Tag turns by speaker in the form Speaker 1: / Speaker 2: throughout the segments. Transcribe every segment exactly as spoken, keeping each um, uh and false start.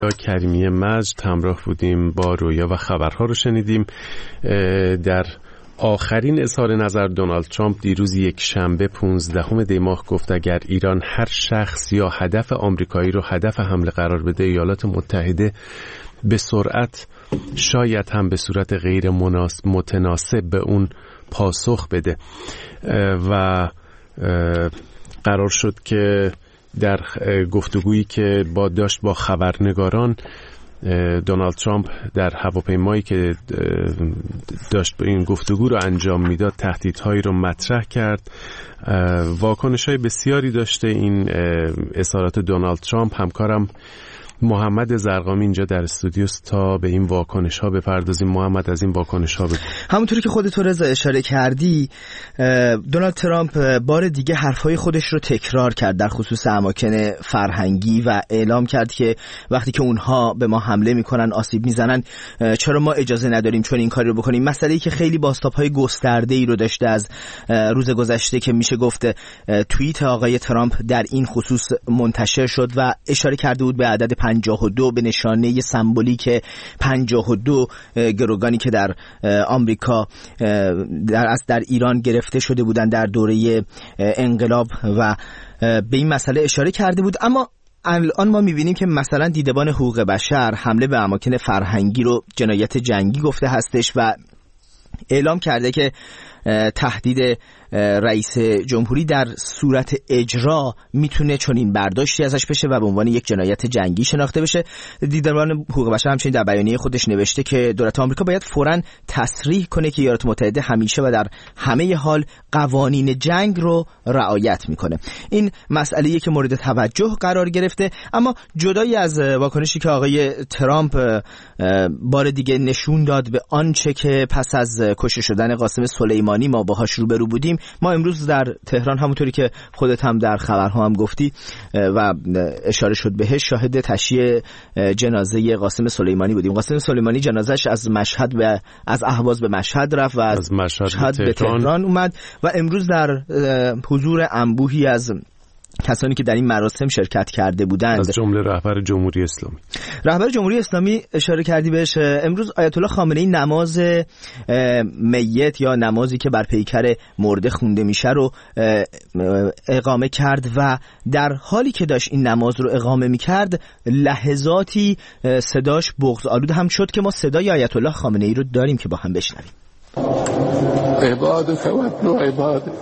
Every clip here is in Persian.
Speaker 1: کریمی مجد همراه بودیم، با رویا و خبرها رو شنیدیم. در آخرین اظهار نظر دونالد ترامپ دیروز یک شنبه پانزدهم دی ماه گفت اگر ایران هر شخص یا هدف آمریکایی رو هدف حمله قرار بده، ایالات متحده به سرعت شاید هم به صورت غیر متناسب به اون پاسخ بده و قرار شد که در گفتگویی که با داشت با خبرنگاران، دونالد ترامپ در هواپیمایی که داشت این گفتگو رو انجام میداد تهدیدهایی رو مطرح کرد. واکنش‌های بسیاری داشته این اظهارات دونالد ترامپ. همکارم محمد زرقامی اینجا در استودیوست تا به این واکنش ها بپردازیم. محمد، از این واکنش ها بگو.
Speaker 2: همونطوری که خودت رضا اشاره کردی، دونالد ترامپ بار دیگه حرفهای خودش رو تکرار کرد در خصوص اماکن فرهنگی و اعلام کرد که وقتی که اونها به ما حمله میکنن، آسیب میزنن، چرا ما اجازه نداریم چون این کاری رو بکنیم. مسئله‌ای که خیلی بازتاب‌های گسترده‌ای رو داشته از روز گذشته که میشه گفت توییت آقای ترامپ در این خصوص منتشر شد و اشاره کرده بود به عدد پنجاه و دو به نشانه سمبولیک پنجاه و دو گروگانی که در آمریکا در از در ایران گرفته شده بودند در دوره انقلاب و به این مسئله اشاره کرده بود. اما الان ما می‌بینیم که مثلا دیدبان حقوق بشر حمله به اماکن فرهنگی رو جنایت جنگی گفته هستش و اعلام کرده که تهدید رئیس جمهوری در صورت اجرا میتونه چنین برداشتی ازش بشه و به عنوان یک جنایت جنگی شناخته بشه. دیدبان حقوق بشر همچنین در بیانیه خودش نوشته که دولت آمریکا باید فوراً تصریح کنه که ایالات متحده همیشه و در همه حال قوانین جنگ رو رعایت میکنه. این مسئله‌ای که مورد توجه قرار گرفته. اما جدای از واکنشی که آقای ترامپ بار دیگه نشون داد به آنچه که پس از کشته شدن قاسم سلیمانی ما باهاش روبرو بودیم، ما امروز در تهران همونطوری که خودت هم در خبرها هم گفتی و اشاره شد بهش، شاهد تشییع جنازه قاسم سلیمانی بودیم. قاسم سلیمانی جنازش از مشهد به از اهواز به مشهد رفت و از مشهد به تهران. تهران اومد و امروز در حضور انبوهی از کسانی که در این مراسم شرکت کرده بودند،
Speaker 1: از جمله رهبر جمهوری اسلامی
Speaker 2: رهبر جمهوری اسلامی اشاره کردی بهش، امروز آیت الله خامنه‌ای نماز میت یا نمازی که بر پیکر مرده خونده میشه رو اقامه کرد و در حالی که داشت این نماز رو اقامه میکرد لحظاتی صداش بغض آلود هم شد که ما صدای آیت الله خامنه‌ای رو داریم که با هم بشنویم.
Speaker 3: عبادك وابن عبادك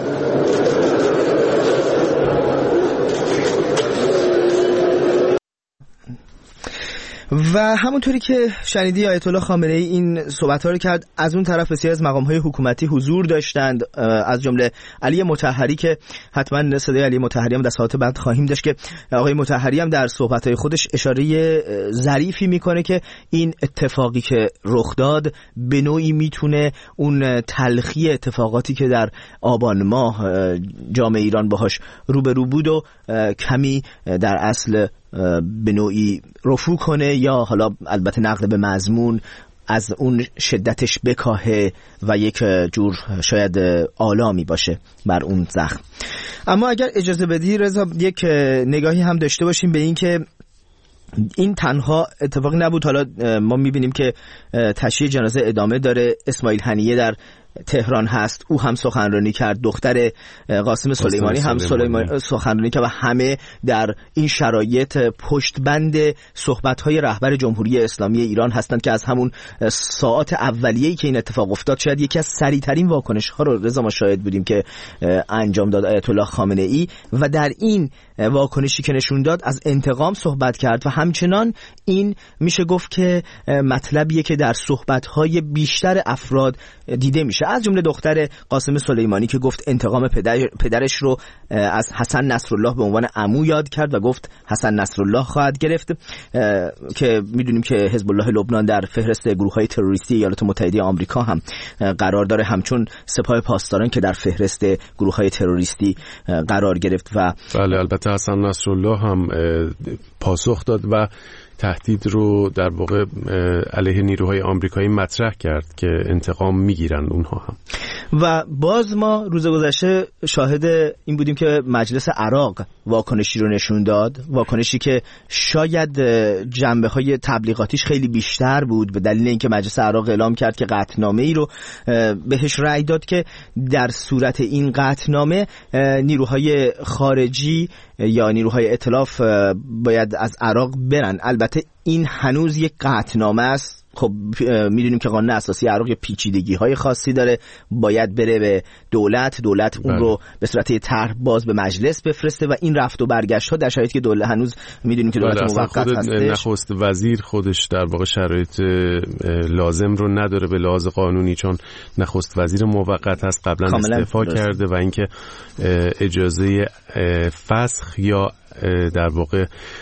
Speaker 2: و همونطوری که شنیدی آیت الله خامنه‌ای این صحبت‌ها رو کرد. از اون طرف بسیار از مقام‌های حکومتی حضور داشتند، از جمله علی مطهری که حتما صدای علی مطهری هم در ساعات بعد خواهیم داشت که آقای مطهری هم در صحبت‌های خودش اشاره ظریفی میکنه که این اتفاقی که رخ داد به نوعی میتونه اون تلخی اتفاقاتی که در آبان ماه جامعه ایران باهاش روبرو بود و کمی در اصل به نوعی رفو کنه یا حالا البته نقل به مضمون از اون شدتش بکاهه و یک جور شاید آلامی باشه بر اون زخم. اما اگر اجازه بدی رضا، یک نگاهی هم داشته باشیم به این که این تنها اتفاقی نبود. حالا ما میبینیم که تشییع جنازه ادامه داره. اسماعیل هنیه در تهران هست، او هم سخنرانی کرد، دختر قاسم سلیمانی هم سلیمانی سخنرانی کرد و همه در این شرایط پشتبند صحبت‌های رهبر جمهوری اسلامی ایران هستند که از همون ساعات اولیه‌ای که این اتفاق افتاد شاید یکی از سریع‌ترین واکنش‌ها رو رضا ما شاهد بودیم که انجام داد آیت الله خامنه‌ای و در این واکنشی که نشون داد از انتقام صحبت کرد و همچنان این میشه گفت که مطلبیه که در صحبت‌های بیشتر افراد دیده میشه، از جمله دختر قاسم سلیمانی که گفت انتقام پدر پدرش رو از حسن نصرالله به عنوان عمو یاد کرد و گفت حسن نصرالله خواهد گرفت، که میدونیم که حزب الله لبنان در فهرست گروه‌های تروریستی ایالات متحده آمریکا هم قرار داره، همچون سپاه پاسداران که در فهرست گروه‌های تروریستی قرار گرفت. و
Speaker 1: بله، البته حسن نصرالله هم پاسخ داد و تهدید رو در واقع علیه نیروهای آمریکایی مطرح کرد که انتقام میگیرن اونها هم.
Speaker 2: و باز ما روز گذشته شاهد این بودیم که مجلس عراق واکنشی رو نشون داد، واکنشی که شاید جنبه‌های تبلیغاتیش خیلی بیشتر بود، به دلیل اینکه مجلس عراق اعلام کرد که قطعنامه‌ای رو بهش رأی داد که در صورت این قطعنامه نیروهای خارجی یا نیروهای ائتلاف باید از عراق برن. البته این هنوز یک قطعنامه است. خب میدونیم که قانون اساسی عراق پیچیدگی های خاصی داره، باید بره به دولت، دولت اون رو به صورت طرح باز به مجلس بفرسته و این رفت و برگشت ها در شرایطی که دولت هنوز میدونیم که دولت موقت هستش.
Speaker 1: نخست وزیر خودش در واقع شرایط لازم رو نداره به لحاظ قانونی، چون نخست وزیر موقت هست، قبلا استعفا کرده و اینکه اجازه فسخ یا در واقع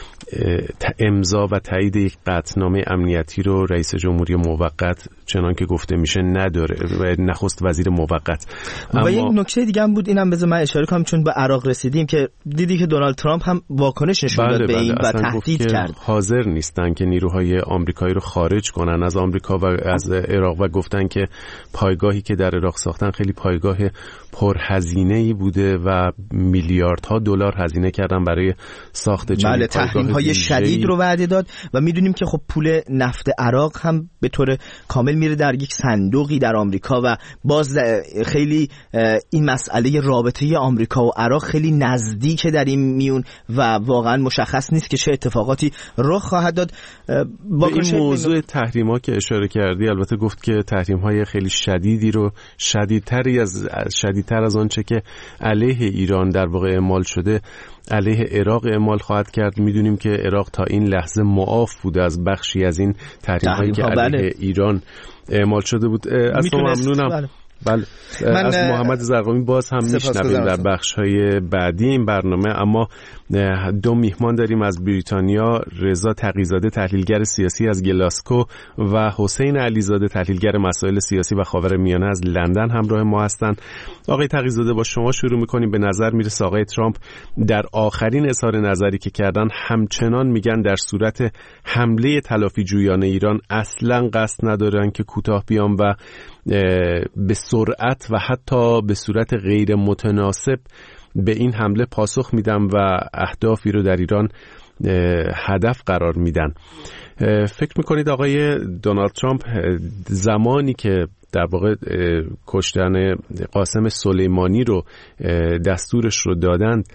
Speaker 1: امضا و تایید یک قطعنامه امنیتی رو رئیس جمهوری موقت چنان که گفته میشه نداره و نخست وزیر موقت.
Speaker 2: و یک نکته دیگه هم بود، اینم بذار من اشاره کنم، چون به عراق رسیدیم که دیدی که دونالد ترامپ هم واکنش نشون داد به این و تهدید کرد.
Speaker 1: حاضر نیستن که نیروهای آمریکایی رو خارج کنن از آمریکا و از عراق و گفتن که پایگاهی که در عراق ساختن خیلی پایگاه پرهزینه‌ای بوده و میلیاردها دلار هزینه کردن برای ساخت چنین
Speaker 2: بله تحریم‌های شدید رو وعده داد و میدونیم که خب پول نفت عراق هم به طور کامل میره در یک صندوقی در آمریکا و باز خیلی این مسئله رابطه آمریکا و عراق خیلی نزدیک در این میون و واقعا مشخص نیست که چه اتفاقاتی رخ خواهد داد.
Speaker 1: با این موضوع تحریم‌ها که اشاره کردی، البته گفت که تحریم‌های خیلی شدیدی رو شدیدتری از شدیدتر از آنچه که علیه ایران در واقع اعمال شده علیه عراق اعمال خواهد کرد. میدونیم که عراق تا این لحظه معاف بوده از بخشی از این تحریم‌هایی که علیه بله. ایران اعمال شده بود. از تو ممنونم. بله. بله. از محمد زرقامی باز هم میشنویم در بخش‌های بعدی این برنامه. اما دو میهمان داریم از بریتانیا، رضا تقی‌زاده تحلیلگر سیاسی از گلاسکو و حسین علیزاده تحلیلگر مسائل سیاسی و خاورمیانه از لندن همراه ما هستند. آقای تقی‌زاده با شما شروع می‌کنیم. به نظر میرسه آقای ترامپ در آخرین اظهار نظری که کردن همچنان میگن در صورت حمله تلافی جویانه ایران اصلاً قصد ندارن که کوتاه بیان و به سرعت و حتی به صورت غیر متناسب به این حمله پاسخ میدن و اهدافی رو در ایران هدف قرار میدن. فکر میکنید آقای دونالد ترامپ زمانی که در واقع کشتن قاسم سلیمانی رو دستورش رو دادند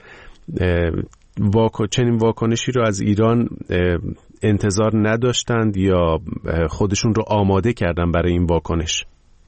Speaker 1: واکن چنین واکنشی رو از ایران انتظار نداشتند یا خودشون رو آماده کردن برای این واکنش؟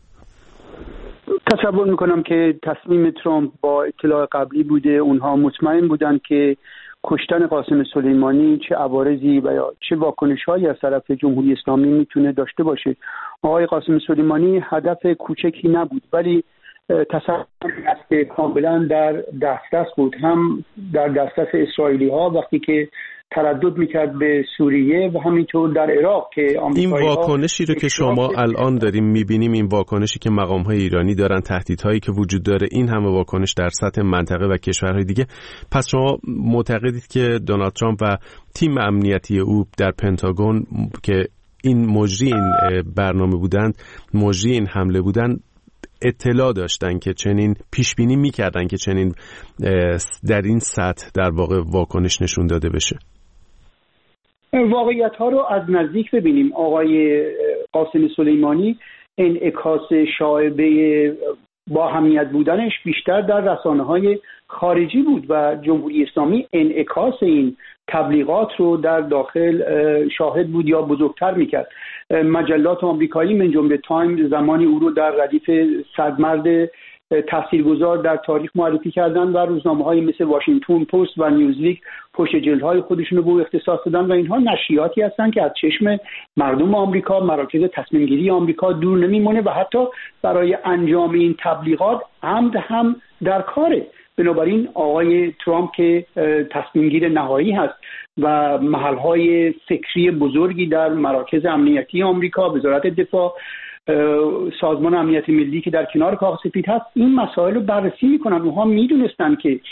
Speaker 3: تصور میکنم که تصمیم ترامپ با اطلاع قبلی بوده. اونها مطمئن بودن که کشتن قاسم سلیمانی چه عوارضی و یا چه واکنش‌هایی از طرف جمهوری اسلامی میتونه داشته باشه. آقای قاسم سلیمانی هدف کوچکی نبود، ولی تصور است که کاملا در دسترس بود، هم در دسترس اسرائیلی‌ها وقتی که تردد میکرد به سوریه و همینطور در عراق که
Speaker 1: این واکنشی رو که شما الان داریم میبینیم، این واکنشی که مقام‌های ایرانی دارن، تهدیدهایی که وجود داره، این همه واکنش در سطح منطقه و کشورهای دیگه، پس شما معتقدید که دونالد ترامپ و تیم امنیتی او در پنتاگون که این مجری این برنامه بودند، مجری این حمله بودند، اطلاع داشتن که چنین پیش بینی میکردن که چنین در این سطح در واقع واکنش نشون داده بشه؟
Speaker 3: واقعیت ها رو از نزدیک ببینیم. آقای قاسم سلیمانی انعکاس شایبه با اهمیت بودنش بیشتر در رسانه های خارجی بود و جمهوری اسلامی انعکاس این تبلیغات رو در داخل شاهد بود یا بزرگتر میکرد. مجلات آمریکایی من جمله تایم زمانی او رو در ردیف صدمرد تاثیرگذار در تاریخ معرفی کردن و روزنامه‌های مثل واشنگتن پست و نیوزویک پشت جلدهای خودشون رو به او اختصاص دادن و اینها نشریاتی هستن که از چشم مردم آمریکا، مراکز تصمیم گیری آمریکا دور نمیمونه و حتی برای انجام این تبلیغات عمد هم در کاره. بنابراین آقای ترامپ که تصمیم گیر نهایی هست و محل‌های فکری بزرگی در مراکز امنیتی آمریکا، وزارت دفاع، سازمان امنیت ملی که در کنار کاخ سفید هست، این مسائل رو بررسی میکنن. اونها میدونستن که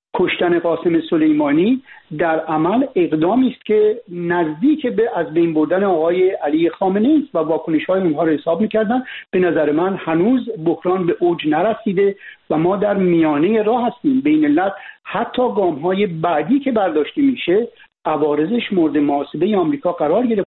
Speaker 3: کشتن قاسم سلیمانی در عمل اقدامی است که نزدیک به از بین بردن آقای علی خامنه‌ای است و واکنش‌های اونها رو حساب می‌کردن. به نظر من هنوز بحران به اوج نرسیده و ما در میانه راه هستیم. بین علت حتی گام‌های بعدی که برداشته میشه عوارضش مورد محاسبه آمریکا قرار گرفت.